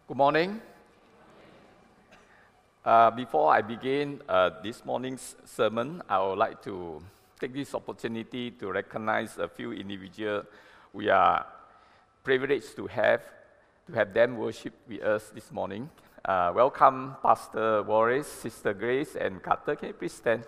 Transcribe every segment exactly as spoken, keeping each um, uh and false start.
Good morning. Uh, before I begin uh, this morning's sermon, I would like to take this opportunity to recognize a few individuals we are privileged to have, to have them worship with us this morning. Uh, welcome, Pastor Boris, Sister Grace, and Carter. Can you please stand?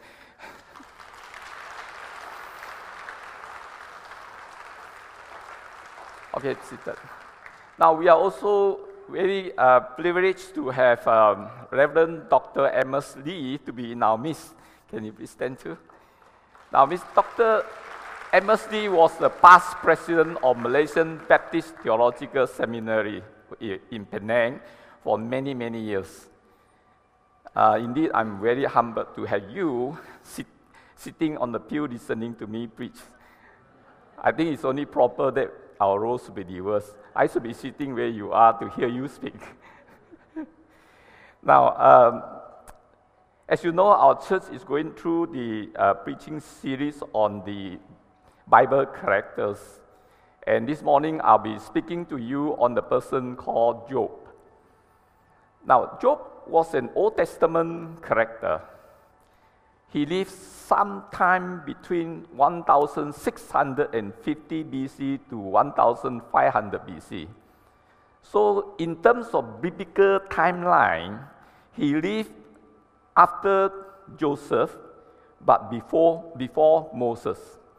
Okay, seated. Now, we are also very uh, privileged to have um, Reverend Doctor Amos Lee to be in our midst. Can you please stand too? Now, Mister Doctor Amos Lee was the past president of Malaysian Baptist Theological Seminary in Penang for many, many years. Uh, indeed, I'm very humbled to have you sit, sitting on the pew listening to me preach. I think it's only proper that our roles should be reversed. I should be sitting where you are to hear you speak. Now, um, as you know, our church is going through the uh, preaching series on the Bible characters. And this morning, I'll be speaking to you on the person called Job. Now, Job was an Old Testament character. He lived sometime between one thousand six hundred fifty B C to one thousand five hundred B C. So in terms of biblical timeline, he lived after Joseph, but before, before Moses.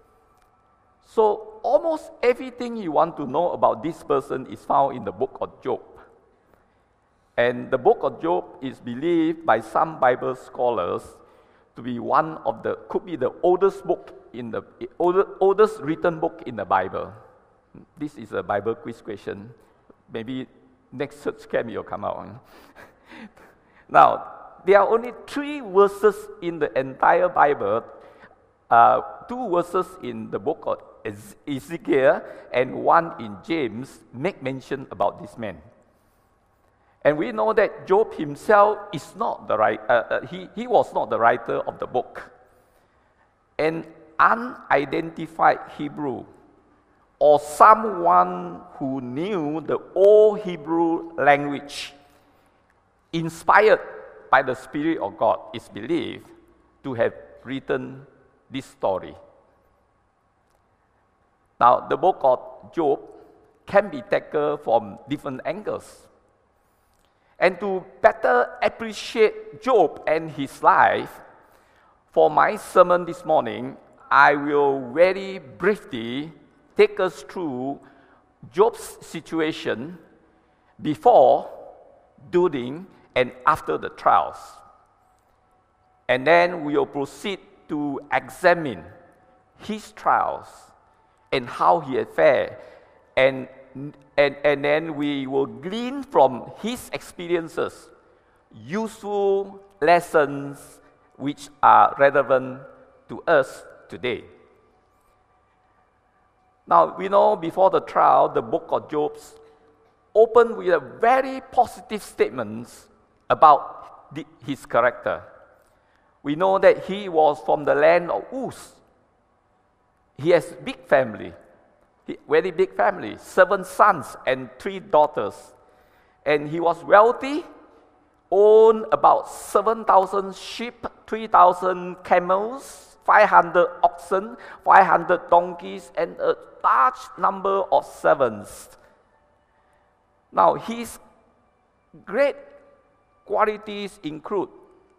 So almost everything you want to know about this person is found in the book of Job. And the book of Job is believed by some Bible scholars to be one of the, could be the oldest book in the, older, oldest written book in the Bible. This is a Bible quiz question. Maybe next church camp you'll come out. Now, there are only three verses in the entire Bible, uh, two verses in the book of Ezekiel and one in James make mention about this man. And we know that Job himself is not the right, uh, uh, he, he was not the writer of the book. An unidentified Hebrew or someone who knew the old Hebrew language, inspired by the Spirit of God, is believed to have written this story. Now, the book of Job can be taken from different angles. And to better appreciate Job and his life, for my sermon this morning, I will very briefly take us through Job's situation before, during, and after the trials. And then we will proceed to examine his trials and how he had fared, and And, and then we will glean from his experiences useful lessons which are relevant to us today. Now, we know before the trial, the book of Job opened with a very positive statements about the, his character. We know that he was from the land of Uz. He has a big family. Very big family, seven sons and three daughters. And he was wealthy, owned about seven thousand sheep, three thousand camels, five hundred oxen, five hundred donkeys, and a large number of servants. Now, his great qualities include,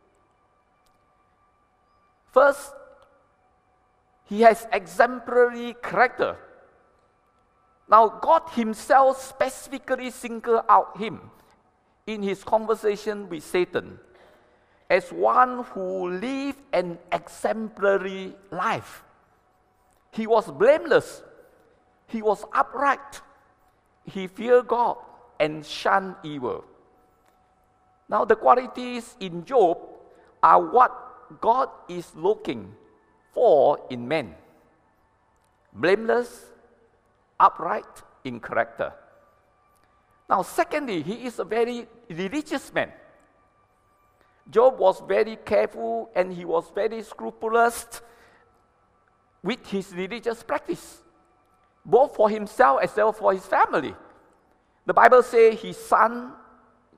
first, he has exemplary character. Now, God himself specifically singled out him in his conversation with Satan as one who lived an exemplary life. He was blameless. He was upright. He feared God and shunned evil. Now, the qualities in Job are what God is looking for in men. Blameless, upright in character. Now, secondly, he is a very religious man. Job was very careful and he was very scrupulous with his religious practice, both for himself as well as for his family. The Bible says his son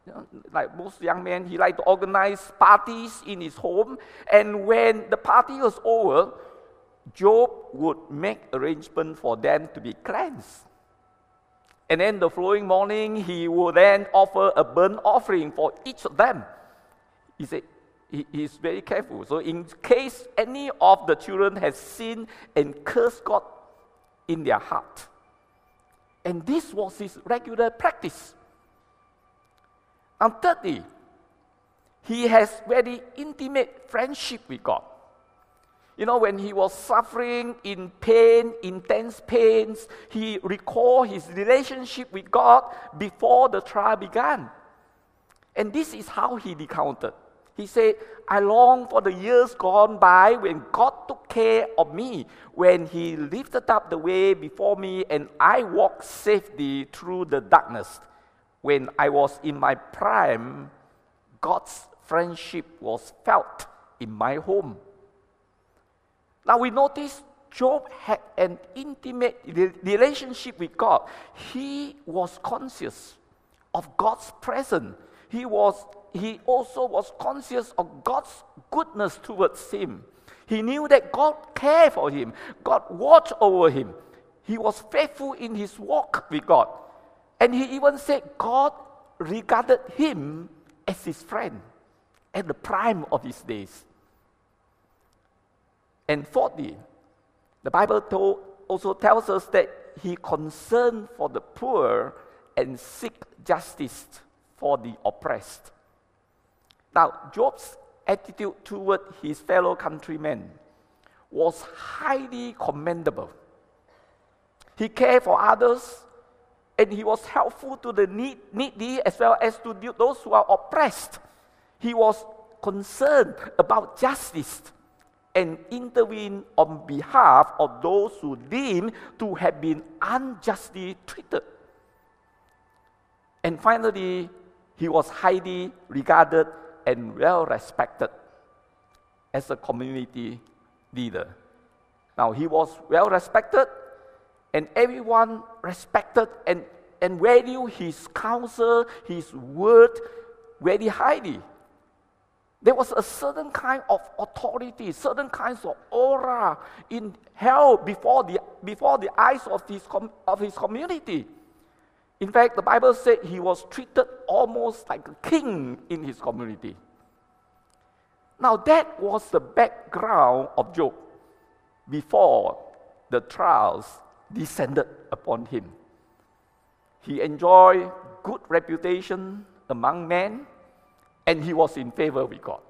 You know, like most young men, he liked to organize parties in his home. And when the party was over, Job would make arrangements for them to be cleansed. And then the following morning, he would then offer a burnt offering for each of them. He said, he is very careful. So in case any of the children has sinned and cursed God in their heart. And this was his regular practice. And thirdly, he has very intimate friendship with God. You know, when he was suffering in pain, intense pains, he recalled his relationship with God before the trial began. And this is how he recounted. He said, I long for the years gone by when God took care of me, when he lifted up the way before me and I walked safely through the darkness. When I was in my prime, God's friendship was felt in my home. Now we notice Job had an intimate relationship with God. He was conscious of God's presence. He was He also was conscious of God's goodness towards him. He knew that God cared for him. God watched over him. He was faithful in his walk with God. And he even said God regarded him as his friend at the prime of his days. And fourthly, the Bible told, also tells us that he concerned for the poor and seek justice for the oppressed. Now, Job's attitude toward his fellow countrymen was highly commendable. He cared for others, and he was helpful to the need, needy as well as to those who are oppressed. He was concerned about justice and intervened on behalf of those who deemed to have been unjustly treated. And finally, he was highly regarded and well respected as a community leader. Now, he was well respected, and everyone respected and, and valued his counsel, his word very highly. There was a certain kind of authority, certain kinds of aura in hell before the, before the eyes of his, com, of his community. In fact, the Bible said he was treated almost like a king in his community. Now, that was the background of Job before the trials descended upon him. He enjoyed good reputation among men, and he was in favor with God.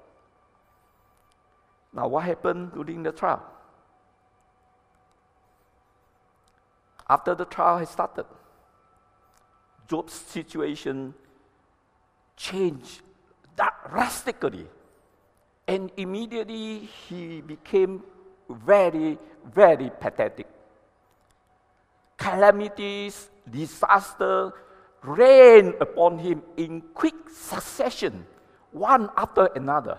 Now, what happened during the trial? After the trial had started, Job's situation changed drastically. And immediately he became very, very pathetic. Calamities, disaster rained upon him in quick succession, one after another.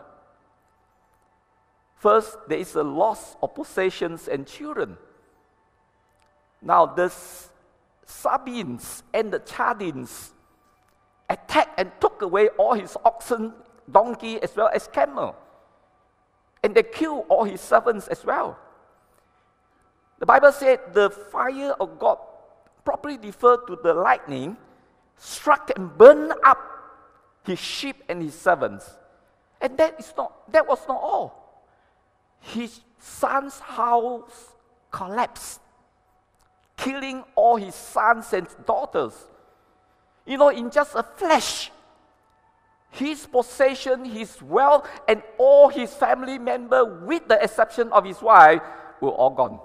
First, there is a loss of possessions and children. Now, the Sabines and the Chadins attacked and took away all his oxen, donkey, as well as camel. And they killed all his servants as well. The Bible said the fire of God, properly referred to the lightning, struck and burned up his sheep and his servants. And that is not that was not all. His son's house collapsed, killing all his sons and daughters. You know, in just a flash, his possession, his wealth, and all his family members, with the exception of his wife, were all gone.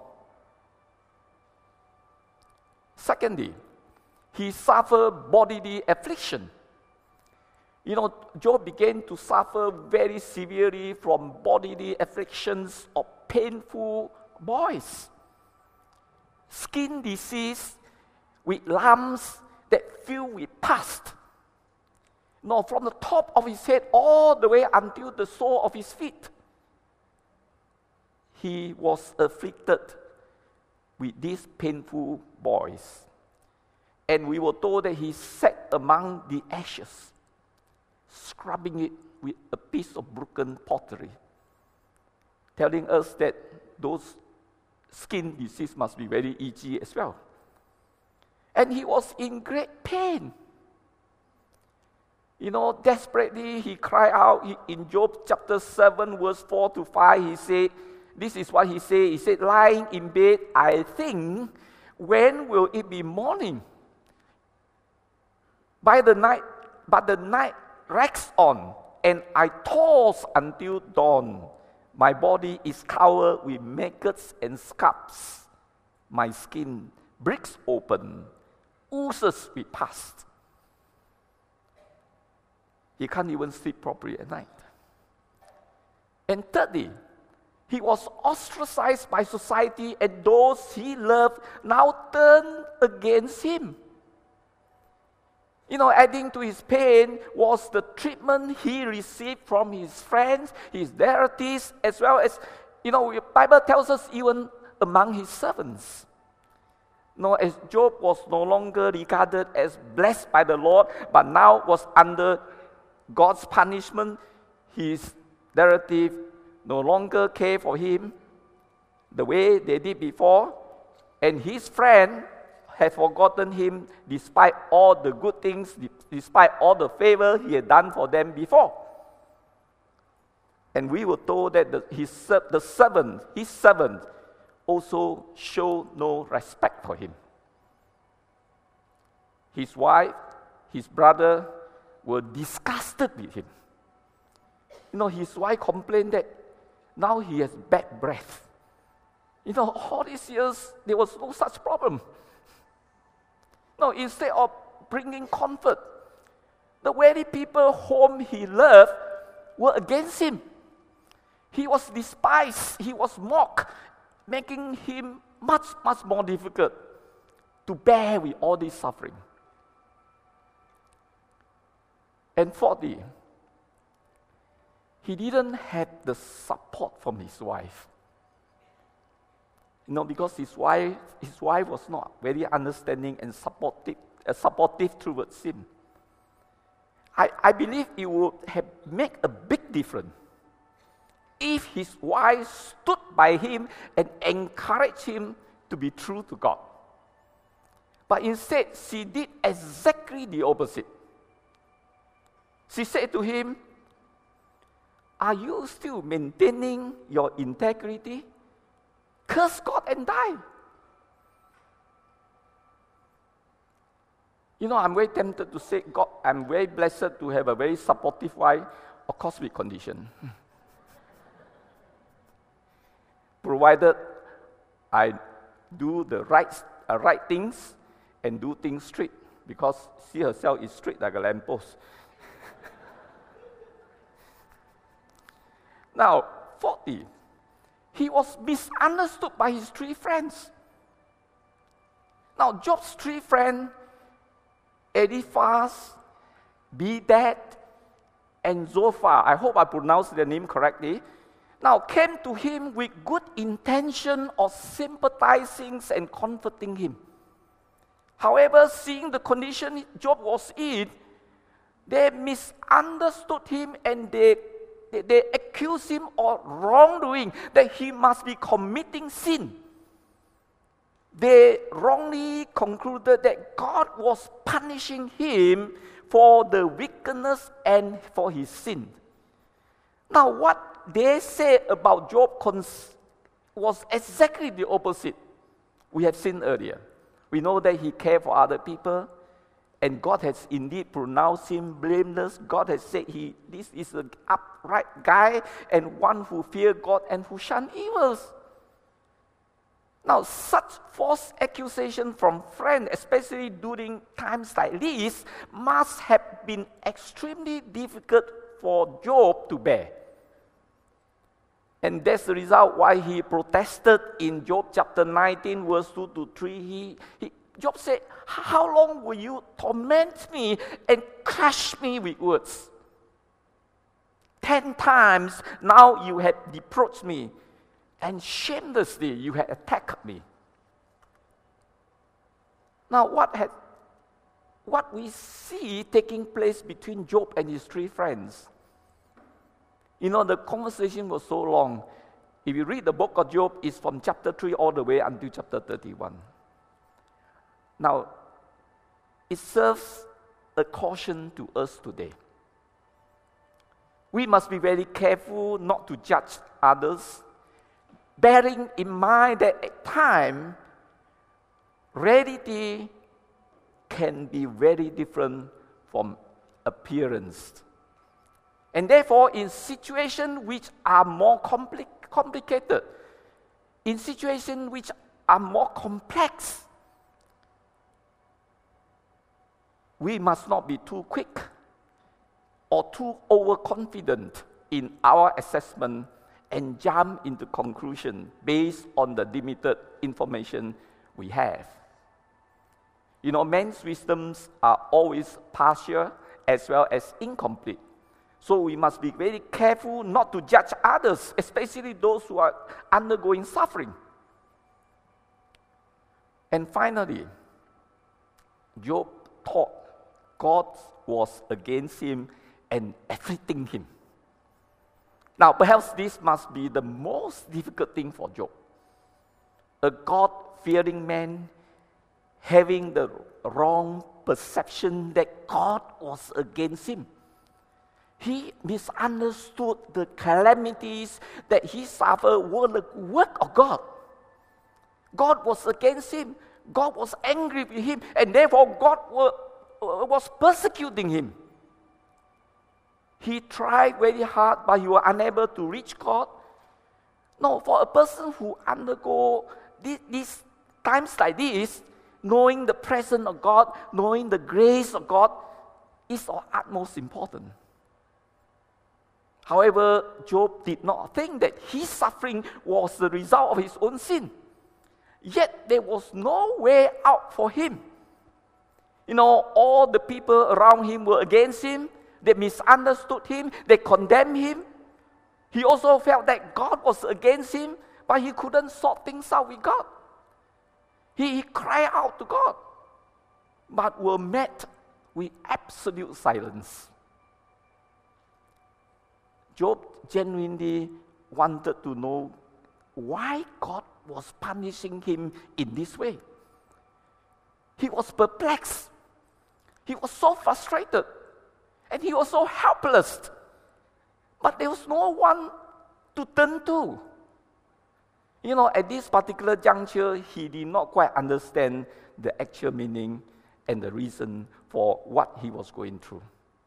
Secondly, he suffered bodily affliction. You know, Job began to suffer very severely from bodily afflictions of painful boils. Skin disease with lumps that fill with pus. No, from the top of his head all the way until the sole of his feet. He was afflicted with these painful boils. And we were told that he sat among the ashes. scrubbing it with a piece of broken pottery, telling us that those skin disease must be very itchy as well. And he was in great pain. You know, desperately he cried out. He, in Job chapter seven, verse four to five, he said, this is what he said. He said, lying in bed, I think, when will it be morning? By the night, but the night drags on, and I toss until dawn. My body is covered with maggots and scabs. My skin breaks open, oozes with pus. He can't even sleep properly at night. And thirdly, he was ostracized by society, and those he loved now turned against him. You know, adding to his pain was the treatment he received from his friends, his relatives, as well as, you know, the Bible tells us even among his servants. You know, as Job was no longer regarded as blessed by the Lord, but now was under God's punishment, his relative no longer cared for him the way they did before, and his friend had forgotten him despite all the good things, despite all the favor he had done for them before. And we were told that the, his, the servant, his servant, also showed no respect for him. His wife, his brother were disgusted with him. You know, his wife complained that now he has bad breath. You know, all these years, there was no such problem. No, instead of bringing comfort, the very people whom he loved were against him. He was despised, he was mocked, making him much, much more difficult to bear with all this suffering. And fourthly, he didn't have the support from his wife. You know, because his wife, his wife was not very understanding and supportive, uh, supportive towards him. I, I believe it would have made a big difference if his wife stood by him and encouraged him to be true to God. But instead, she did exactly the opposite. She said to him, "Are you still maintaining your integrity? Curse God and die." You know, I'm very tempted to say, God, I'm very blessed to have a very supportive wife, of course with condition. Provided I do the right, uh, right things and do things straight, because she herself is straight like a lamppost. Now, fourthly, he was misunderstood by his three friends. Now, Job's three friends, Eliphaz, Bildad, and Zophar, I hope I pronounced their name correctly, now came to him with good intention of sympathizing and comforting him. However, seeing the condition Job was in, they misunderstood him and they They, they accuse him of wrongdoing, that he must be committing sin. They wrongly concluded that God was punishing him for the wickedness and for his sin. Now, what they said about Job was exactly the opposite we have seen earlier. We know that he cared for other people, and God has indeed pronounced him blameless. God has said he this is an upright guy and one who fears God and who shuns evils. Now, such false accusation from friends, especially during times like this, must have been extremely difficult for Job to bear. And that's the result why he protested in Job chapter nineteen, verse two to three. He, he Job said, "How long will you torment me and crush me with words? Ten times now you have reproached me, and shamelessly you have attacked me." Now, what had what we see taking place between Job and his three friends. You know, the conversation was so long. If you read the book of Job, it's from chapter three all the way until chapter thirty-one. Now, it serves a caution to us today. We must be very careful not to judge others, bearing in mind that at times, reality can be very different from appearance. And therefore, in situations which are more compli- complicated, in situations which are more complex, we must not be too quick or too overconfident in our assessment and jump into conclusion based on the limited information we have. You know, man's wisdoms are always partial as well as incomplete. So we must be very careful not to judge others, especially those who are undergoing suffering. And finally, Job thought God was against him and afflicting him. Now, perhaps this must be the most difficult thing for Job. A God-fearing man having the wrong perception that God was against him. He misunderstood the calamities that he suffered were the work of God. God was against him. God was angry with him, and therefore God were, was persecuting him. He tried very hard, but he was unable to reach God. No, for a person who undergo these, these times like this, knowing the presence of God, knowing the grace of God, is of utmost importance. However, Job did not think that his suffering was the result of his own sin. Yet there was no way out for him. You know, all the people around him were against him. They misunderstood him. They condemned him. He also felt that God was against him, but he couldn't sort things out with God. He, he cried out to God, but were met with absolute silence. Job genuinely wanted to know why God was punishing him in this way. He was perplexed. He was so frustrated. And he was so helpless. But there was no one to turn to. You know, at this particular juncture, he did not quite understand the actual meaning and the reason for what he was going through.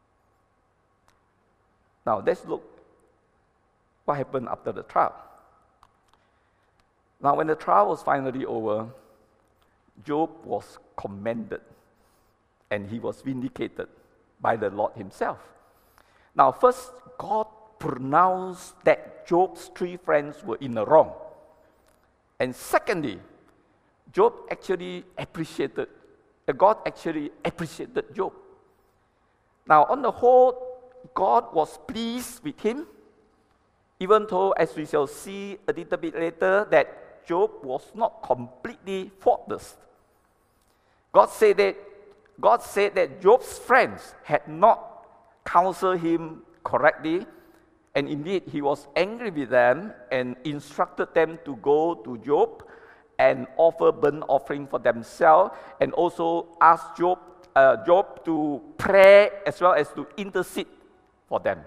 Now, let's look what happened after the trial. Now, when the trial was finally over, Job was commended and he was vindicated by the Lord himself. Now, first, God pronounced that Job's three friends were in the wrong. And secondly, Job actually appreciated, God actually appreciated Job. Now, on the whole, God was pleased with him, even though, as we shall see a little bit later, that Job was not completely faultless. God said that God said that Job's friends had not counseled him correctly, and indeed he was angry with them and instructed them to go to Job and offer burnt offering for themselves, and also asked Job, uh, Job to pray as well as to intercede for them.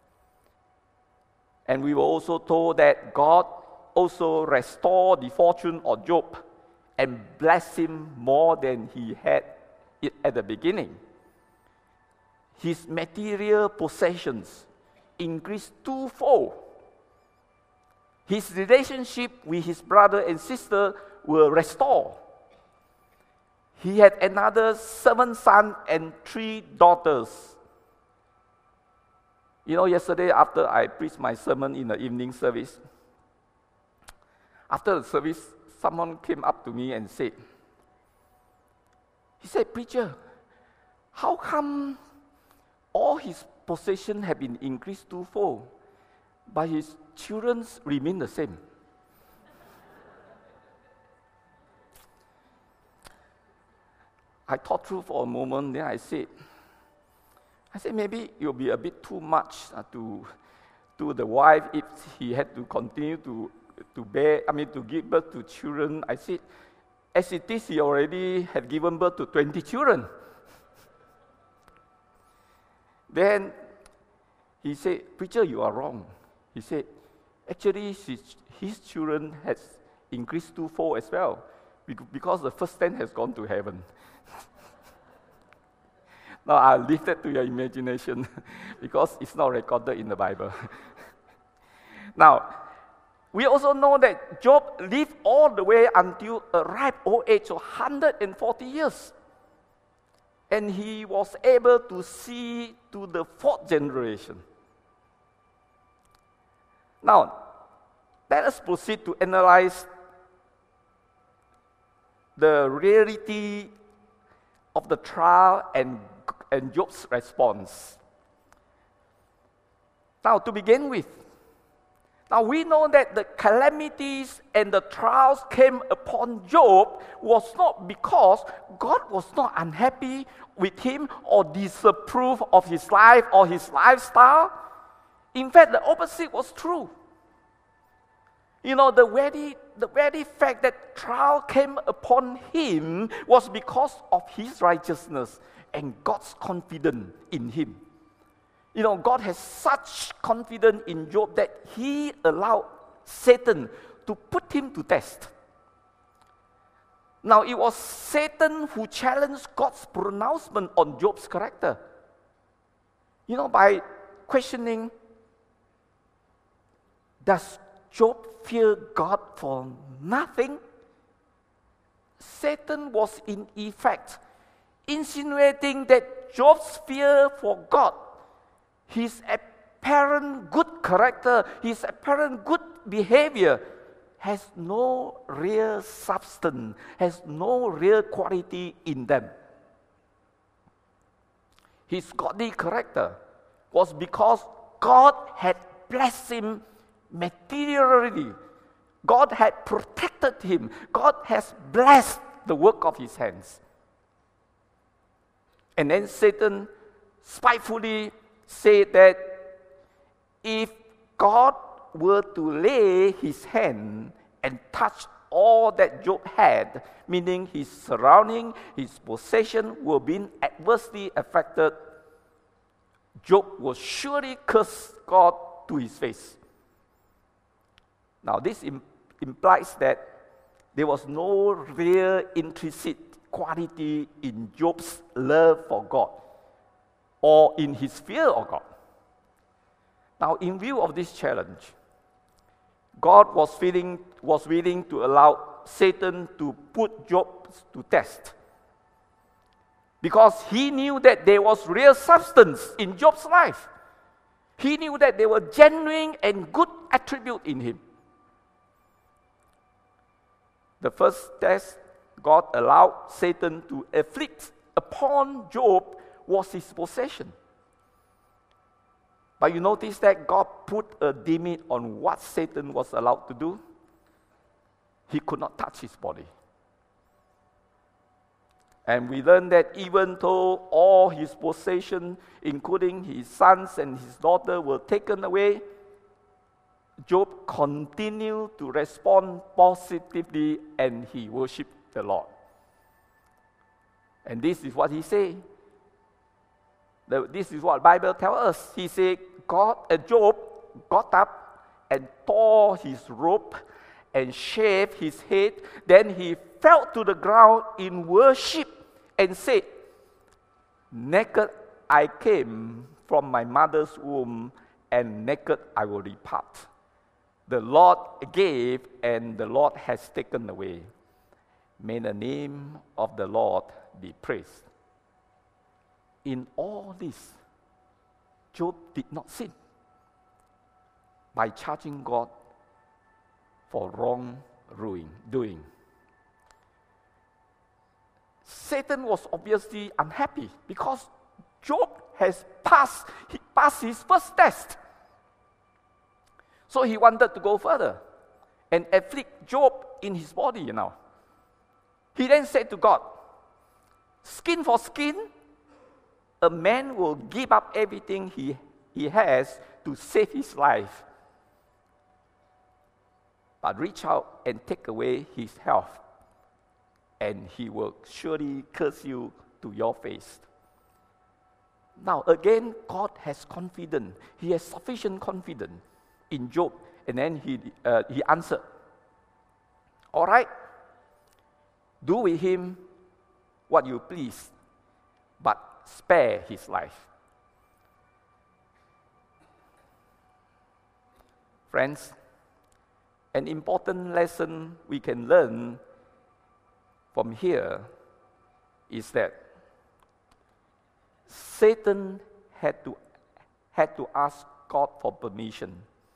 And we were also told that God also restored the fortune of Job and blessed him more than he had it at the beginning. His material possessions increased twofold. His relationship with his brother and sister were restored. He had another seven sons and three daughters. You know, yesterday after I preached my sermon in the evening service, after the service, someone came up to me and said, he said, "Preacher, how come all his possessions have been increased twofold, but his children remain the same?" I thought through for a moment, then I said, I said maybe it will be a bit too much uh, to, to the wife if he had to continue to, to bear, I mean to give birth to children. I said, as it is, he already had given birth to twenty children. Then he said, preacher, you are wrong. He said, actually his, his children has increased twofold as well, because the first ten has gone to heaven. Now I'll leave that to your imagination because it's not recorded in the Bible. Now, we also know that Job lived all the way until a ripe old age of one hundred forty years. And he was able to see to the fourth generation. Now, let us proceed to analyze the reality of the trial and, and Job's response. Now, to begin with, now we know that the calamities and the trials came upon Job was not because God was not unhappy with him or disapproved of his life or his lifestyle. In fact, the opposite was true. You know, the very, the very fact that trial came upon him was because of his righteousness and God's confidence in him. You know, God has such confidence in Job that he allowed Satan to put him to test. Now, it was Satan who challenged God's pronouncement on Job's character. You know, by questioning, does Job fear God for nothing? Satan was in effect insinuating that Job's fear for God, his apparent good character, his apparent good behavior, has no real substance, has no real quality in them. His godly character was because God had blessed him materially. God had protected him. God has blessed the work of his hands. And then Satan spitefully said that if God were to lay his hand and touch all that Job had, meaning his surrounding, his possession were being adversely affected, Job will surely curse God to his face. Now this im- implies that there was no real intrinsic quality in Job's love for God or in his fear of God. Now, in view of this challenge, God was, feeling, was willing to allow Satan to put Job to test, because he knew that there was real substance in Job's life. He knew that there were genuine and good attributes in him. The first test God allowed Satan to afflict upon Job was his possession. But you notice that God put a limit on what Satan was allowed to do. He could not touch his body. And we learn that even though all his possession, including his sons and his daughter, were taken away, Job continued to respond positively and he worshipped the Lord. And this is what he said. The, this is what the Bible tells us. He said, God, uh, Job got up and tore his robe and shaved his head. Then he fell to the ground in worship and said, naked I came from my mother's womb, and naked I will depart. The Lord gave, and the Lord has taken away. May the name of the Lord be praised. In all this, Job did not sin by charging God for wrong doing. Satan was obviously unhappy because Job has passed, he passed his first test. So he wanted to go further and afflict Job in his body, you know. He then said to God, Skin for skin, a man will give up everything he, he has to save his life, but reach out and take away his health, and he will surely curse you to your face. Now again, God has confidence. He has sufficient confidence in Job, and then he, uh, he answered, all right, do with him what you please, but spare his life. Friends, an important lesson we can learn from here is that Satan had to, had to ask God for permission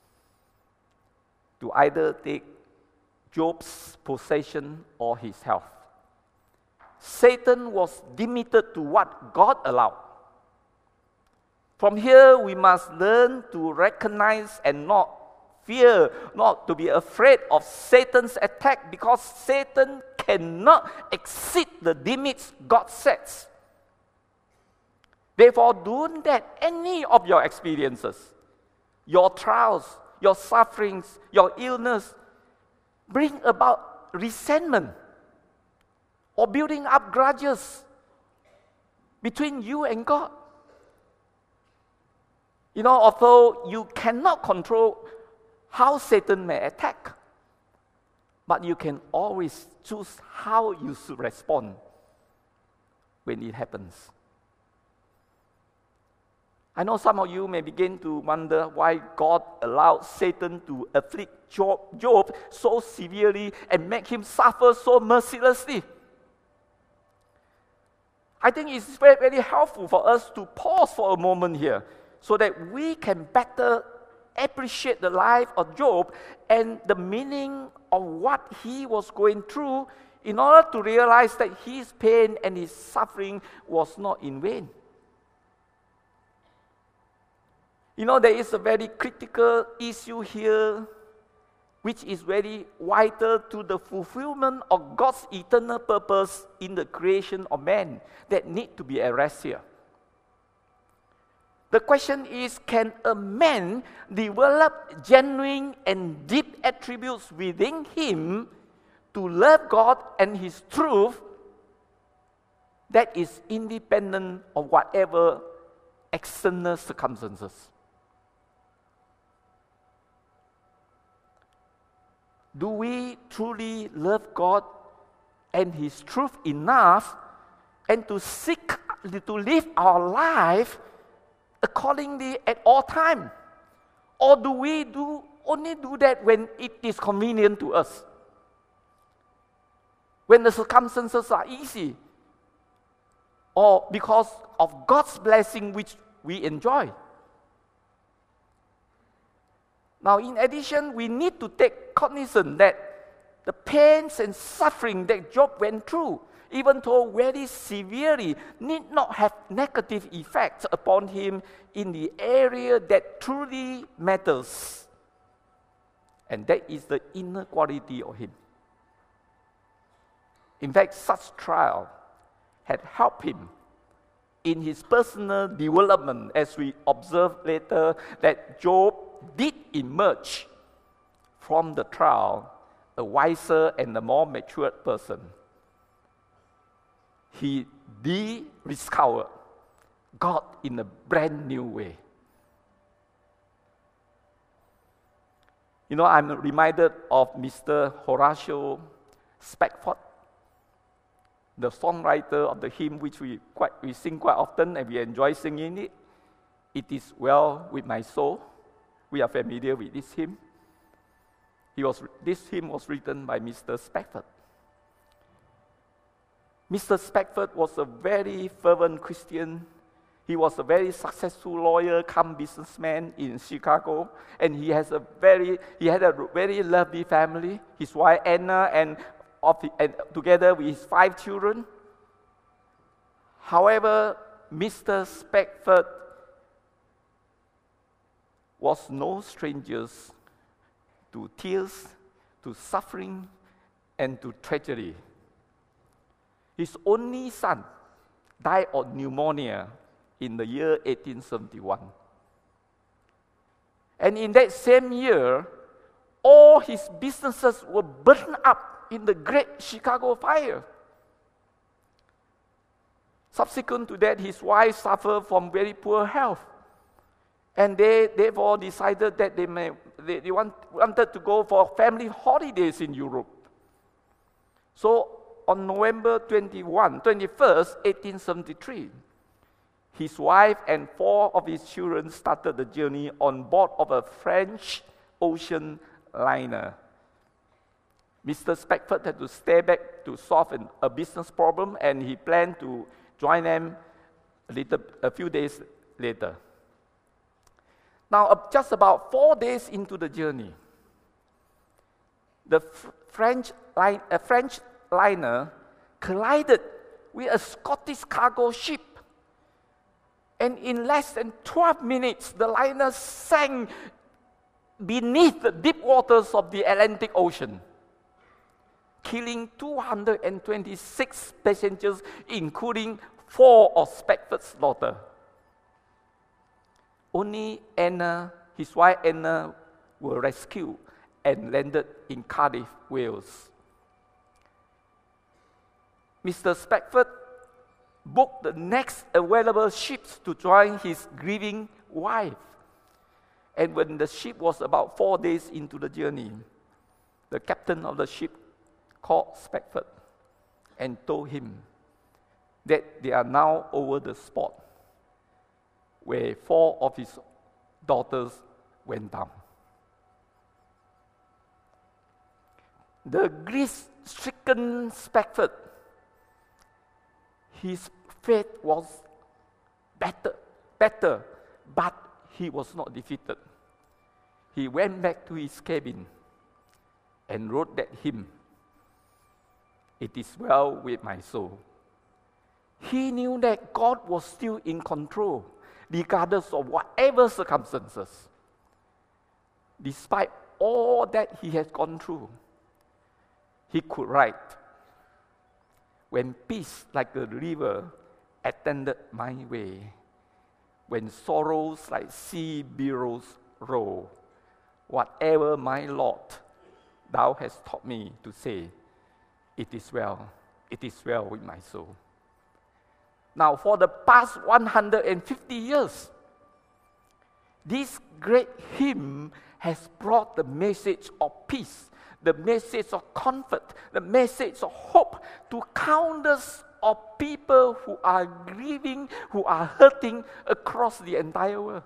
to either take Job's possession or his health. Satan was limited to what God allowed. From here, we must learn to recognize and not fear, not to be afraid of Satan's attack, because Satan cannot exceed the limits God sets. Therefore, don't let any of your experiences, your trials, your sufferings, your illness, bring about resentment or building up grudges between you and God. You know, although you cannot control how Satan may attack, but you can always choose how you should respond when it happens. I know some of you may begin to wonder why God allowed Satan to afflict Job, Job so severely and make him suffer so mercilessly. I think it's very, very helpful for us to pause for a moment here so that we can better appreciate the life of Job and the meaning of what he was going through, in order to realize that his pain and his suffering was not in vain. You know, there is a very critical issue here, which is very vital to the fulfillment of God's eternal purpose in the creation of man, that need to be addressed here. The question is, can a man develop genuine and deep attributes within him to love God and His truth that is independent of whatever external circumstances? Do we truly love God and His truth enough and to seek to live our life accordingly at all times? Or do we do only do that when it is convenient to us? When the circumstances are easy? Or because of God's blessing which we enjoy? Now, in addition, we need to take cognizance that the pains and suffering that Job went through, even though very severely, need not have negative effects upon him in the area that truly matters. And that is the inner quality of him. In fact, such trial had helped him in his personal development, as we observe later that Job did emerge from the trial a wiser and a more matured person. He rediscovered God in a brand new way. You know, I'm reminded of Mister Horatio Spafford, the songwriter of the hymn which we quite we sing quite often and we enjoy singing it. It is well with my soul. We are familiar with this hymn. He was, this hymn was written by Mister Spafford. Mister Spafford was a very fervent Christian. He was a very successful lawyer come businessman in Chicago, and he has a very he had a very lovely family. His wife Anna and, of the, and together with his five children. However, Mister Spafford was no strangers to tears, to suffering, and to tragedy. His only son, died of pneumonia in the year eighteen seventy-one. And in that same year, all his businesses were burned up in the Great Chicago Fire. Subsequent to that, his wife suffered from very poor health. And they therefore decided that they, may, they, they want, wanted to go for family holidays in Europe. So on November twenty-first, eighteen seventy-three, his wife and four of his children started the journey on board of a French ocean liner. Mister Spackford had to stay back to solve an, a business problem, and he planned to join them a, little, a few days later. Now, uh, just about four days into the journey, the F- French, line, a French liner collided with a Scottish cargo ship. And in less than twelve minutes, the liner sank beneath the deep waters of the Atlantic Ocean, killing two hundred twenty-six passengers, including four of Spackford's daughters. Only Anna, his wife Anna, were rescued and landed in Cardiff, Wales. Mister Spackford booked the next available ships to join his grieving wife. And when the ship was about four days into the journey, the captain of the ship called Spackford and told him that they are now over the spot where four of his daughters went down. The grief-stricken Spackford, his faith was better, better, but he was not defeated. He went back to his cabin and wrote that hymn, "It is well with my soul." He knew that God was still in control, regardless of whatever circumstances. Despite all that he had gone through, he could write, "When peace like a river attended my way, when sorrows like sea billows roll, whatever my lot, thou hast taught me to say, it is well, it is well with my soul." Now, for the past one hundred fifty years, this great hymn has brought the message of peace, the message of comfort, the message of hope to countless of people who are grieving, who are hurting across the entire world.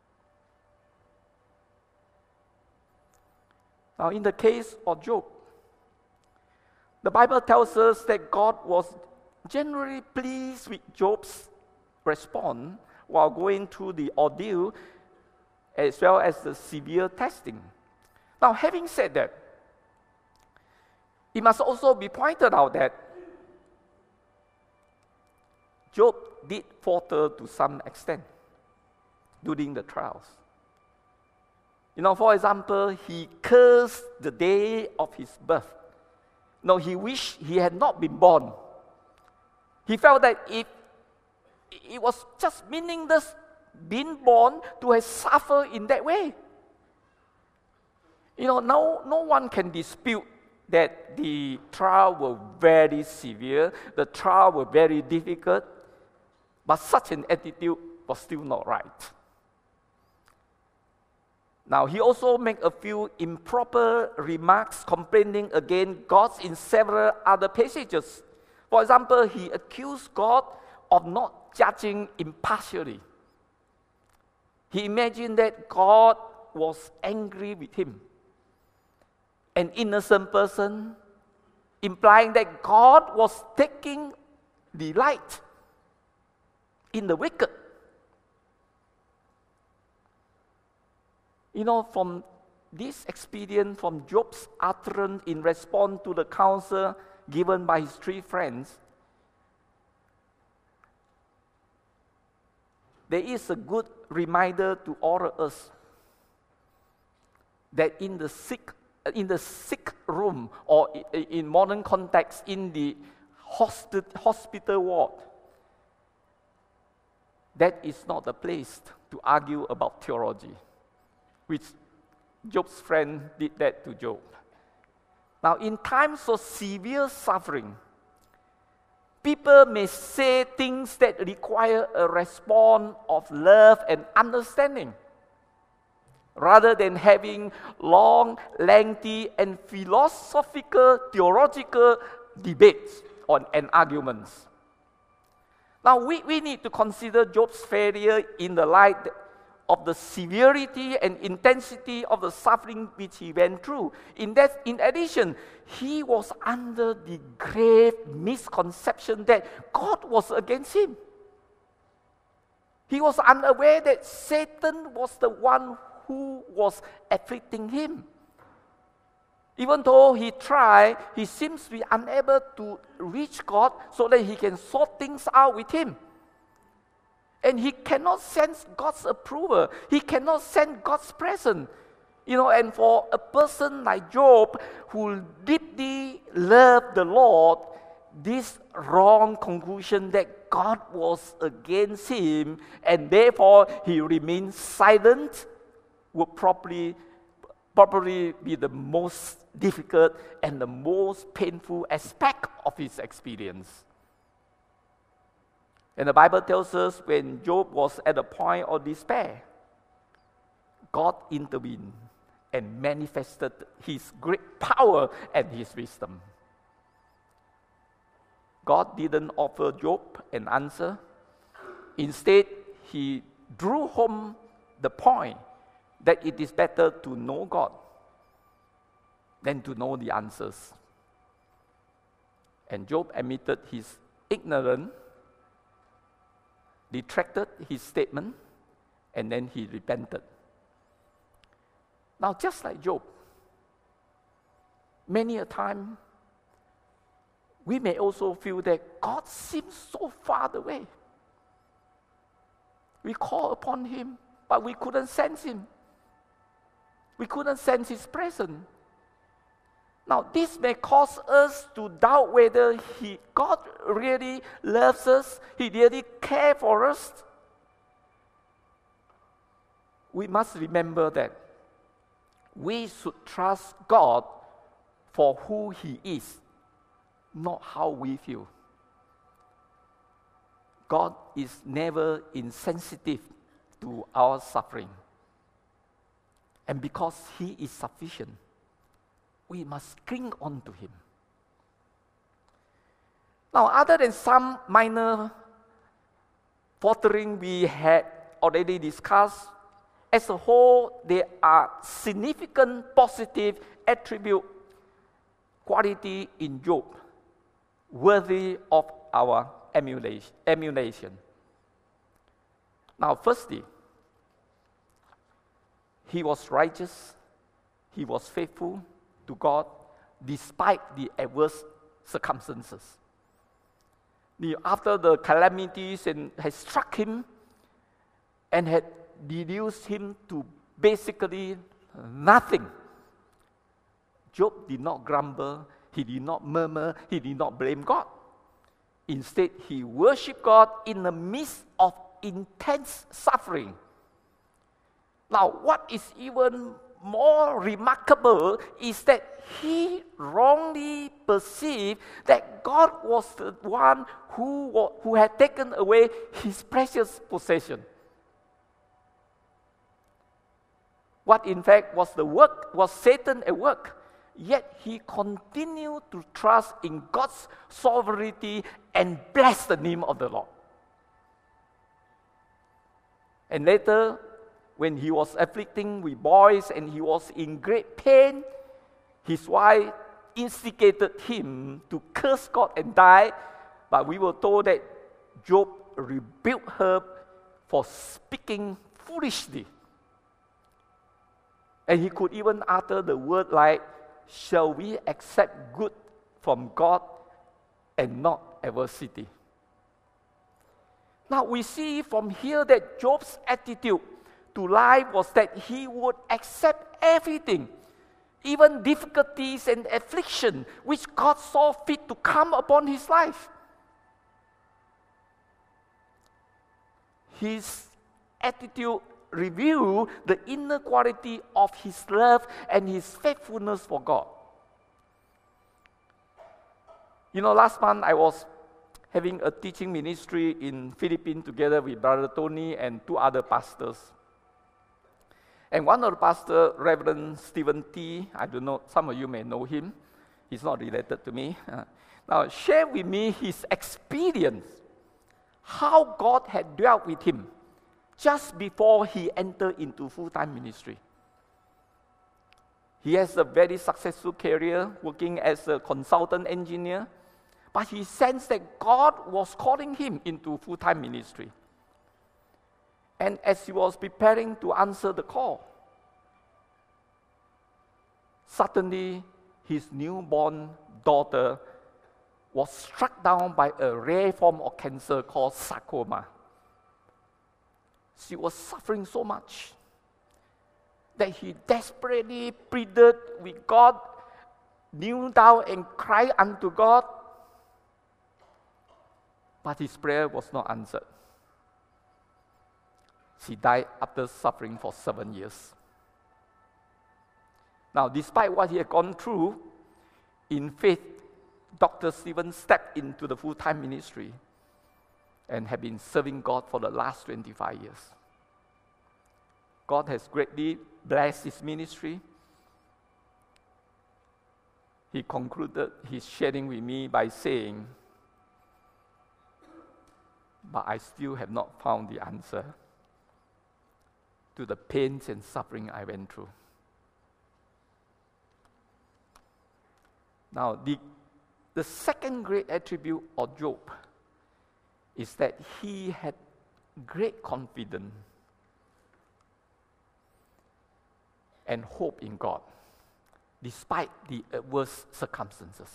Now, in the case of Job, the Bible tells us that God was generally pleased with Job's response while going through the ordeal as well as the severe testing. Now, having said that, it must also be pointed out that Job did falter to some extent during the trials. You know, for example, he cursed the day of his birth. No, he wished he had not been born. He felt that it, it was just meaningless being born to have suffered in that way. You know, no, no one can dispute that the trial were very severe, the trial were very difficult, but such an attitude was still not right. Now, he also made a few improper remarks complaining against God in several other passages. For example, he accused God of not judging impartially. He imagined that God was angry with him, an innocent person, implying that God was taking delight in the wicked. You know, from this experience, from Job's utterance in response to the counsel given by his three friends, there is a good reminder to all of us that in the sick, in the sick room, or in modern context, in the hospital ward, that is not the place to argue about theology, which Job's friend did that to Job. Now, in times of severe suffering, people may say things that require a response of love and understanding, rather than having long, lengthy, and philosophical, theological debates on, and arguments. Now, we, we need to consider Job's failure in the light of the severity and intensity of the suffering which he went through. In, that, in addition, he was under the grave misconception that God was against him. He was unaware that Satan was the one who was afflicting him. Even though he tried, he seems to be unable to reach God so that he can sort things out with him. And he cannot sense God's approval. He cannot sense God's presence. You know, and for a person like Job who deeply loved the Lord, this wrong conclusion that God was against him and therefore he remained silent would probably, probably be the most difficult and the most painful aspect of his experience. And the Bible tells us when Job was at the point of despair, God intervened and manifested his great power and his wisdom. God didn't offer Job an answer. Instead, he drew home the point that it is better to know God than to know the answers. And Job admitted his ignorance, retracted his statement, and then he repented. Now, just like Job, many a time, we may also feel that God seems so far away. We call upon him, but we couldn't sense him. We couldn't sense his presence. Now, this may cause us to doubt whether he, God really loves us, he really cares for us. We must remember that we should trust God for who he is, not how we feel. God is never insensitive to our suffering. And because he is sufficient, we must cling on to him. Now, other than some minor faltering we had already discussed, as a whole, there are significant positive attribute quality in Job worthy of our emulation. Now, firstly, he was righteous, he was faithful to God despite the adverse circumstances. The, after the calamities and had struck him and had reduced him to basically nothing, Job did not grumble, he did not murmur, he did not blame God. Instead, he worshiped God in the midst of intense suffering. Now, what is even more remarkable is that he wrongly perceived that God was the one who, who had taken away his precious possession. What in fact was the work, was Satan at work, yet he continued to trust in God's sovereignty and bless the name of the Lord. And later, when he was afflicting with boils and he was in great pain, his wife instigated him to curse God and die, but we were told that Job rebuked her for speaking foolishly. And he could even utter the word like, "Shall we accept good from God and not adversity?" Now we see from here that Job's attitude to life was that he would accept everything, even difficulties and affliction, which God saw fit to come upon his life. his attitude revealed the inner quality of his love and his faithfulness for God. You know, last month I was having a teaching ministry in Philippines together with Brother Tony and two other pastors. And one of the pastors, Reverend Stephen T., I don't know, some of you may know him. He's not related to me. Now, share with me his experience, how God had dealt with him just before he entered into full-time ministry. He has a very successful career working as a consultant engineer, but he sensed that God was calling him into full-time ministry. And as he was preparing to answer the call, suddenly his newborn daughter was struck down by a rare form of cancer called sarcoma. She was suffering so much that he desperately pleaded with God, kneeled down and cried unto God, but his prayer was not answered. She died after suffering for seven years. Now, despite what he had gone through, in faith, Doctor Stephen stepped into the full-time ministry and have been serving God for the last twenty-five years. God has greatly blessed his ministry. He concluded his sharing with me by saying, "But I still have not found the answer to the pains and suffering I went through." Now, the, the second great attribute of Job is that he had great confidence and hope in God, despite the adverse circumstances.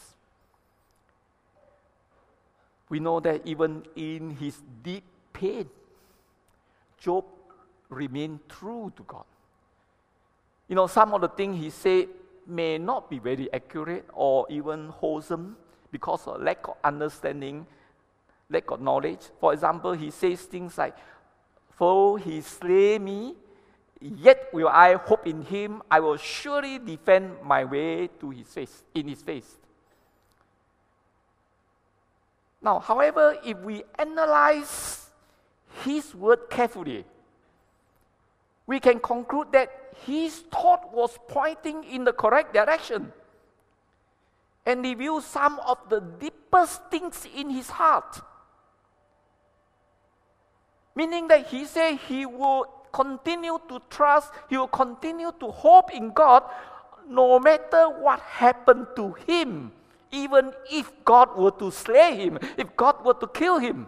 We know that even in his deep pain, Job remained true to God. You know, some of the things he said may not be very accurate or even wholesome because of lack of understanding, lack of knowledge. For example, he says things like, "For he slay me, yet will I hope in him. I will surely defend my way to his face, in his face." Now, however, if we analyze his word carefully, we can conclude that his thought was pointing in the correct direction and reveal some of the deepest things in his heart. Meaning that he said he will continue to trust, he will continue to hope in God no matter what happened to him, even if God were to slay him, if God were to kill him.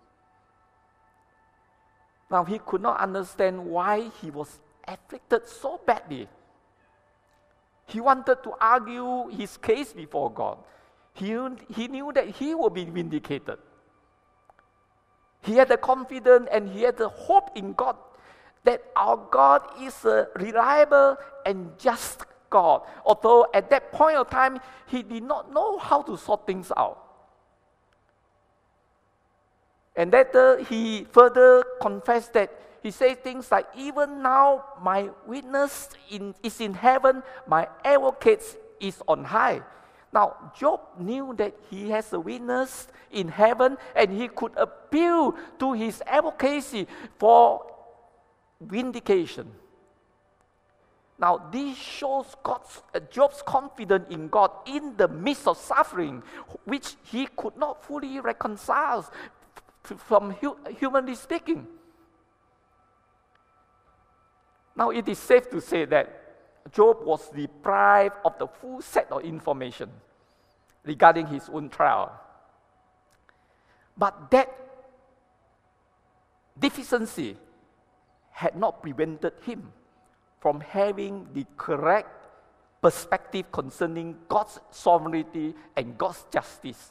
Now, he could not understand why he was afflicted so badly. He wanted to argue his case before God. He, he knew that he would be vindicated. He had the confidence and he had the hope in God that our God is a reliable and just God. Although at that point of time, he did not know how to sort things out. And later, he further confessed that he said things like, "Even now, my witness in, is in heaven, my advocate is on high." Now, Job knew that he has a witness in heaven and he could appeal to his advocacy for vindication. Now, this shows God's, uh, Job's confidence in God in the midst of suffering, which he could not fully reconcile from hu- humanly speaking. Now, it is safe to say that Job was deprived of the full set of information regarding his own trial. But that deficiency had not prevented him from having the correct perspective concerning God's sovereignty and God's justice.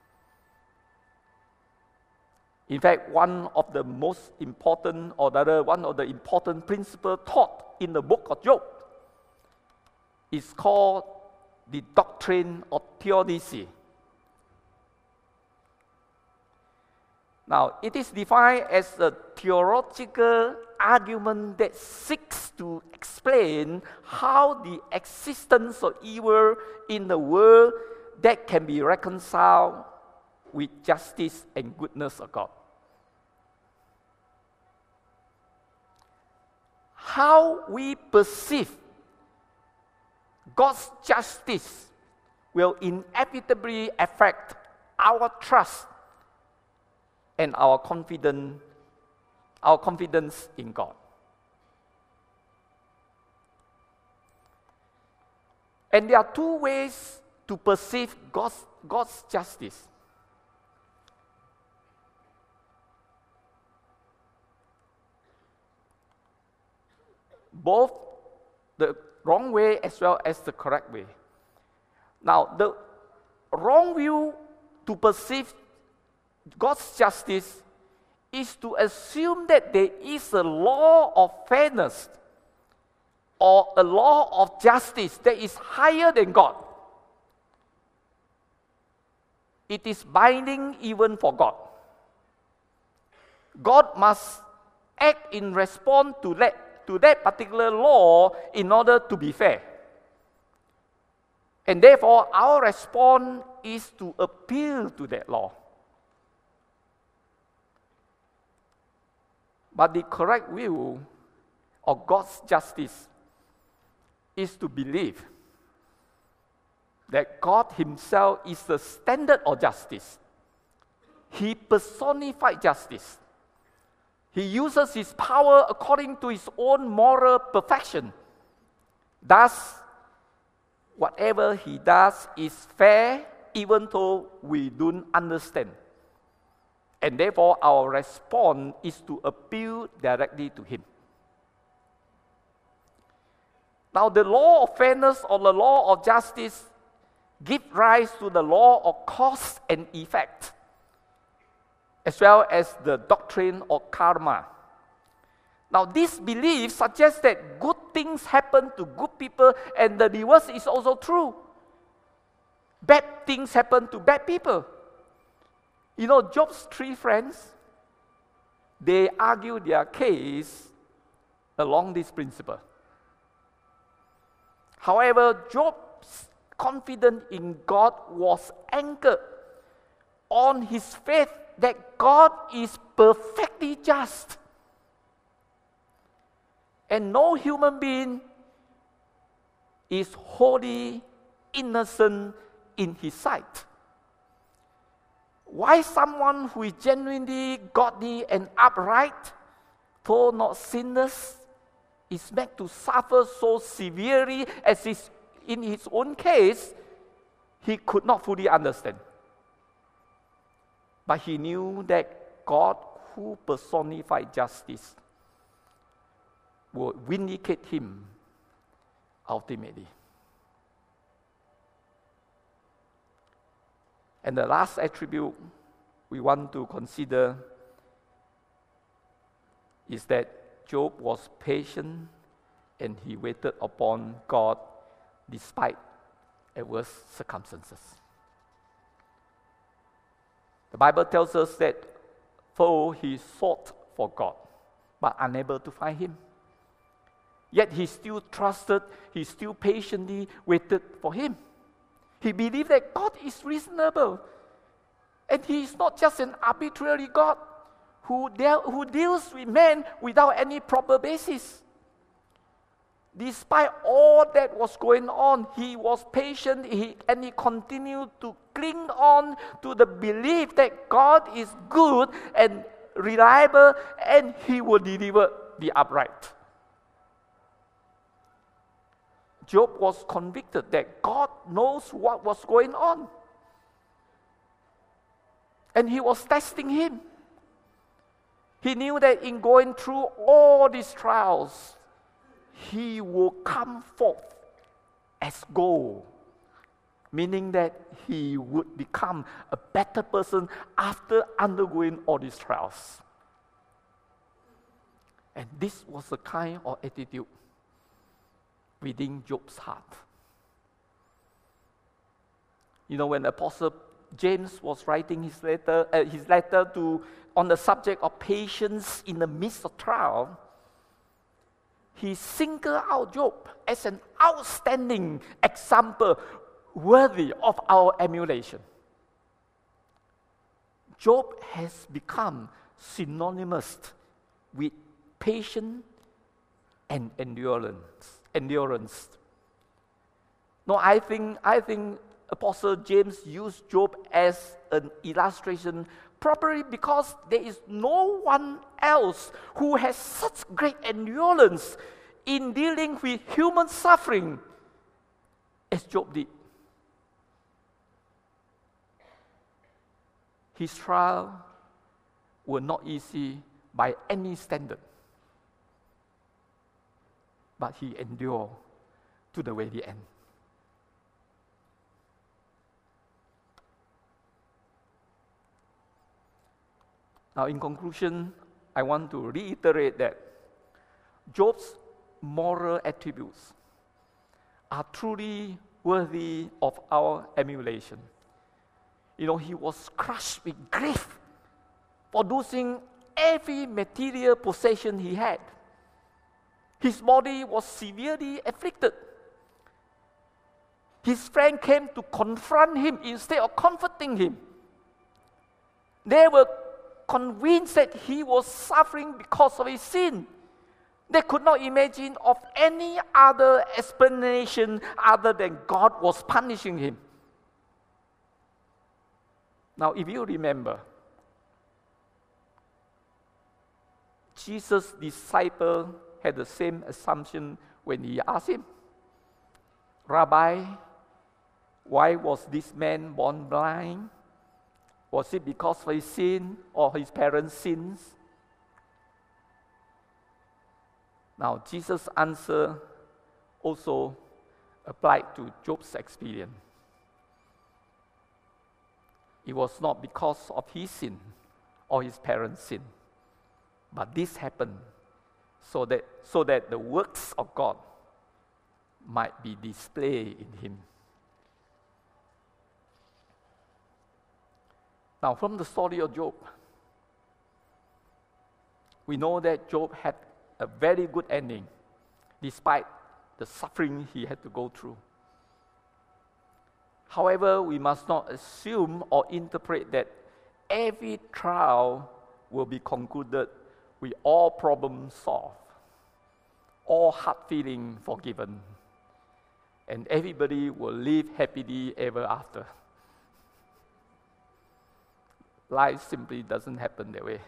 In fact, one of the most important, or rather one of the important principles taught in the book of Job is called the doctrine of theodicy. Now, it is defined as a theological argument that seeks to explain how the existence of evil in the world that can be reconciled with justice and goodness of God. How we perceive God's justice will inevitably affect our trust and our confidence, our confidence in God. And there are two ways to perceive God's, God's justice. Both the wrong way as well as the correct way. Now, the wrong view to perceive God's justice is to assume that there is a law of fairness or a law of justice that is higher than God. It is binding even for God. God must act in response to that, to that particular law in order to be fair. And therefore, our response is to appeal to that law. But the correct view of God's justice is to believe that God Himself is the standard of justice. He personified justice. He uses His power according to His own moral perfection. Thus, whatever He does is fair, even though we don't understand. And therefore, our response is to appeal directly to Him. Now, the law of fairness or the law of justice give rise to the law of cause and effect, as well as the doctrine of karma. Now, this belief suggests that good things happen to good people, and the reverse is also true. Bad things happen to bad people. You know, Job's three friends, they argue their case along this principle. However, Job's confidence in God was anchored on his faith that God is perfectly just. And no human being is wholly innocent in His sight. Why someone who is genuinely godly and upright, though not sinless, is made to suffer so severely as is in his own case, he could not fully understand. But he knew that God, who personified justice, would vindicate him ultimately. And the last attribute we want to consider is that Job was patient and he waited upon God despite adverse circumstances. The Bible tells us that though he sought for God, but unable to find Him, yet he still trusted, he still patiently waited for Him. He believed that God is reasonable. And He is not just an arbitrary God who, de- who deals with men without any proper basis. Despite all that was going on, he was patient he, and he continued to cling on to the belief that God is good and reliable and He will deliver the upright. Job was convicted that God knows what was going on. And He was testing him. He knew that in going through all these trials, he will come forth as gold, meaning that he would become a better person after undergoing all these trials. And this was the kind of attitude within Job's heart. You know, when Apostle James was writing his letter, uh, his letter to on the subject of patience in the midst of trial, he singled out Job as an outstanding example worthy of our emulation. Job has become synonymous with patience and endurance. Endurance. No, I think I think Apostle James used Job as an illustration, probably because there is no one else who has such great endurance in dealing with human suffering as Job did. His trial were not easy by any standard, but he endured to the very end. Now, in conclusion, I want to reiterate that Job's moral attributes are truly worthy of our emulation. You know, he was crushed with grief for losing every material possession he had. His body was severely afflicted. His friend came to confront him instead of comforting him. They were convinced that he was suffering because of his sin. They could not imagine of any other explanation other than God was punishing him. Now, if you remember, Jesus' disciple had the same assumption when he asked him, "Rabbi, why was this man born blind? Was it because of his sin or his parents' sins?" Now, Jesus' answer also applied to Job's experience. It was not because of his sin or his parents' sin, but this happened so that, so that the works of God might be displayed in him. Now, from the story of Job, we know that Job had a very good ending, despite the suffering he had to go through. However, we must not assume or interpret that every trial will be concluded with all problems solved, all hard feelings forgiven, and everybody will live happily ever after. Life simply doesn't happen that way.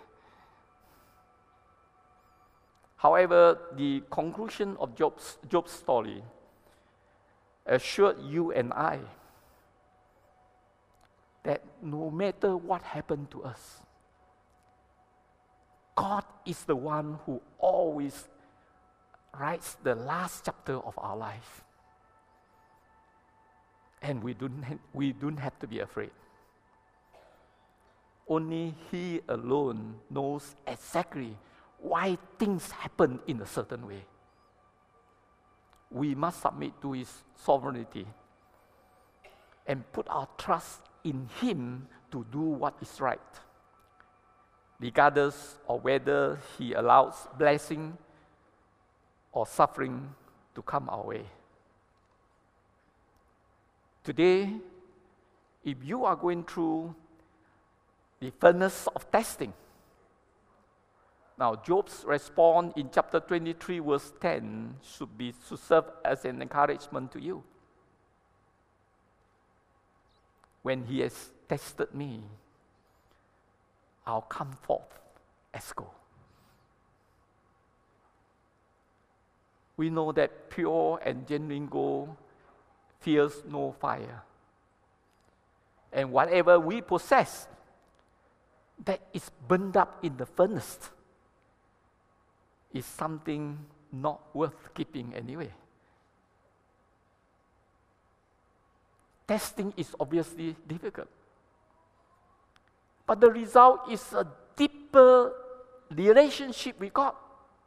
However, the conclusion of Job's, Job's story assured you and I that no matter what happened to us, God is the one who always writes the last chapter of our life. And we don't, ha- we don't have to be afraid. Only He alone knows exactly why things happen in a certain way. We must submit to His sovereignty and put our trust in Him to do what is right, regardless of whether He allows blessing or suffering to come our way. Today, if you are going through the furnace of testing, now Job's response in chapter twenty-three, verse ten, should be to serve as an encouragement to you. When He has tested me, I'll come forth as gold. We know that pure and genuine gold fears no fire. And whatever we possess that is burned up in the furnace is something not worth keeping anyway. Testing is obviously difficult, but the result is a deeper relationship with God.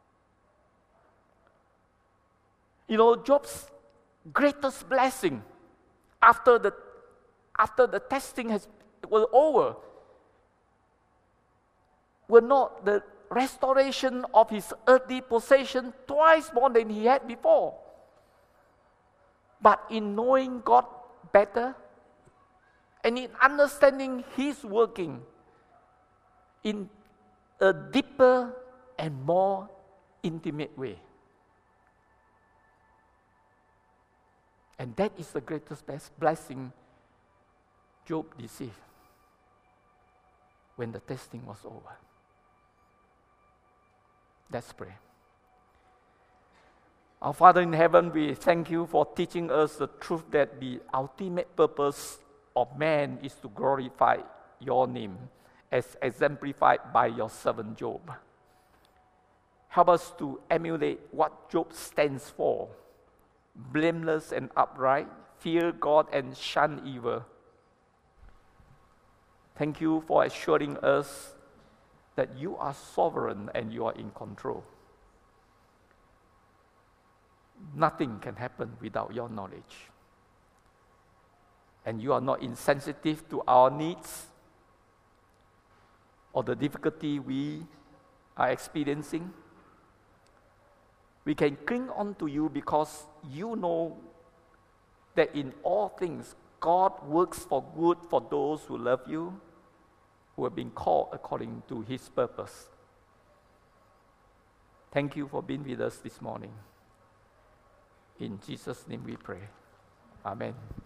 You know, Job's greatest blessing after the, after the testing has was over were not the restoration of his earthly possession twice more than he had before. But in knowing God better and in understanding his working in a deeper and more intimate way. And that is the greatest blessing Job received when the testing was over. Let's pray. Our Father in heaven, we thank you for teaching us the truth that the ultimate purpose of man is to glorify your name, as exemplified by your servant Job. Help us to emulate what Job stands for: blameless and upright, fear God and shun evil. Thank you for assuring us that you are sovereign and you are in control. Nothing can happen without your knowledge. And you are not insensitive to our needs or the difficulty we are experiencing. We can cling on to you because you know that in all things God works for good for those who love you, who have been called according to his purpose. Thank you for being with us this morning. In Jesus' name we pray. Amen.